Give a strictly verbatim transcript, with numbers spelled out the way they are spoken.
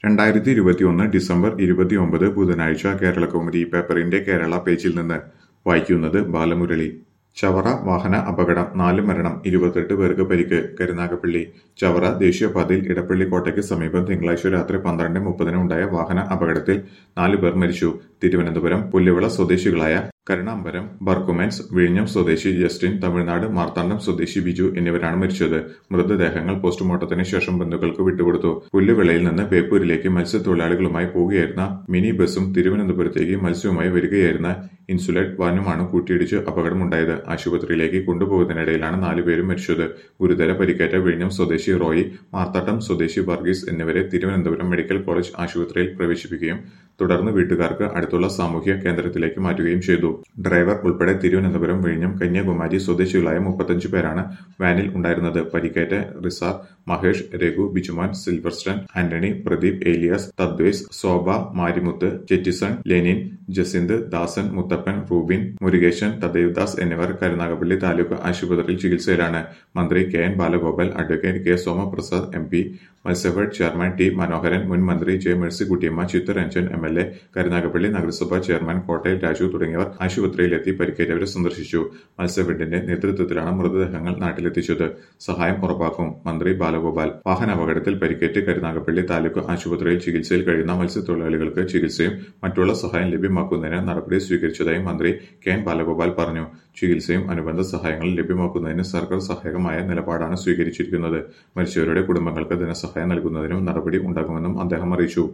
രണ്ടായിരത്തി ഇരുപത്തിയൊന്ന് ഡിസംബർ ഇരുപത്തിയൊമ്പത് ബുധനാഴ്ച കേരളകൗമുദി പേപ്പറിന്റെ കേരള പേജിൽ നിന്ന് വായിക്കുന്നത് ബാലമുരളി. ചവറ വാഹന അപകടം, നാല് മരണം, ഇരുപത്തെട്ട് പേർക്ക് പരിക്ക്. കരുനാഗപ്പള്ളി ചവറ ദേശീയപാതയിൽ ഇടപ്പള്ളിക്കോട്ടയ്ക്ക് സമീപം തിങ്കളാഴ്ച രാത്രി പന്ത്രണ്ട് മുപ്പതിന് ഉണ്ടായ വാഹന അപകടത്തിൽ നാലു പേർ മരിച്ചു. തിരുവനന്തപുരം പുല്ലുവിള സ്വദേശികളായ കരുണാമ്പരം ബർക്കുമെൻസ്, വിഴിഞ്ഞം സ്വദേശി ജസ്റ്റിൻ, തമിഴ്നാട് മാർത്താണ്ഡം സ്വദേശി ബിജു എന്നിവരാണ് മരിച്ചത്. മൃതദേഹങ്ങൾ പോസ്റ്റ്മോർട്ടത്തിന് ശേഷം ബന്ധുക്കൾക്ക് വിട്ടുകൊടുത്തു. പുല്ലുവിളയിൽ നിന്ന് ബേപ്പൂരിലേക്ക് മത്സ്യത്തൊഴിലാളികളുമായി പോവുകയായിരുന്ന മിനി ബസും തിരുവനന്തപുരത്തേക്ക് മത്സ്യവുമായി വരികയായിരുന്ന ഇൻസുലേറ്റ് വാനുമാണ് കൂട്ടിയിടിച്ച് അപകടമുണ്ടായത്. ആശുപത്രിയിലേക്ക് കൊണ്ടുപോകുന്നതിനിടയിലാണ് നാലുപേരും മരിച്ചത്. ഗുരുതര പരിക്കേറ്റ വിഴിഞ്ഞം സ്വദേശി റോയി, മാർത്താണ്ഡം സ്വദേശി വർഗീസ് എന്നിവരെ തിരുവനന്തപുരം മെഡിക്കൽ കോളേജ് ആശുപത്രിയിൽ പ്രവേശിപ്പിക്കുകയും തുടർന്ന് വീട്ടുകാർക്ക് അടുത്തുള്ള സാമൂഹ്യ കേന്ദ്രത്തിലേക്ക് മാറ്റുകയും ചെയ്തു. ഡ്രൈവർ ഉൾപ്പെടെ തിരുവനന്തപുരം, വിഴിഞ്ഞം, കന്യാകുമാരി സ്വദേശികളായ മുപ്പത്തഞ്ചു പേരാണ് വാനിൽ ഉണ്ടായിരുന്നത്. പരിക്കേറ്റ റിസാർ, മഹേഷ്, രഘു, ബിജുമോൻ, സിൽവർസ്റ്റൺ, ആന്റണി, പ്രദീപ്, ഏലിയാസ്, തദ്വേസ്, ശോഭ, മാരിമുത്ത്, ജെറ്റിസൺ, ലെനിൻ, ജസിന്ത്, ദാസൻ, മുത്തപ്പൻ, റൂബിൻ, മുരുകേശൻ, തദൈവദാസ് എന്നിവർ കരുനാഗപ്പള്ളി താലൂക്ക് ആശുപത്രിയിൽ ചികിത്സയിലാണ്. മന്ത്രി K N Balagopal, advocate K Somaprasad M P, Matsyafed chairman T Manoharan, മുൻ മന്ത്രി J Mercykuttyamma, Chittaranjan M L A, Karunagappally നഗരസഭാ ചെയർമാൻ കോട്ടയിൽ രാജു തുടങ്ങിയവർ ആശുപത്രിയിലെത്തി പരിക്കേറ്റവരെ സന്ദർശിച്ചു. മത്സ്യഫെഡിന്റെ നേതൃത്വത്തിലാണ് മൃതദേഹങ്ങൾ നാട്ടിലെത്തിച്ചത്. സഹായം ഉറപ്പാക്കും മന്ത്രി ബാലഗോപാൽ. വാഹനാപകടത്തിൽ പരിക്കേറ്റ് കരുനാഗപ്പള്ളി താലൂക്ക് ആശുപത്രിയിൽ ചികിത്സയിൽ കഴിയുന്ന മത്സ്യത്തൊഴിലാളികൾക്ക് ചികിത്സയും മറ്റുള്ള സഹായം ലഭ്യമാക്കുന്നതിന് നടപടി സ്വീകരിച്ചതായി മന്ത്രി കെ എൻ ബാലഗോപാൽ പറഞ്ഞു. ചികിത്സയും അനുബന്ധ സഹായങ്ങളും ലഭ്യമാക്കുന്നതിന് സർക്കാർ സഹായകമായ നിലപാടാണ് സ്വീകരിച്ചിരിക്കുന്നത്. മരിച്ചവരുടെ കുടുംബങ്ങൾക്ക് ധനസഹായം നൽകുന്നതിനും നടപടി ഉണ്ടാകുമെന്നും അദ്ദേഹം അറിയിച്ചു.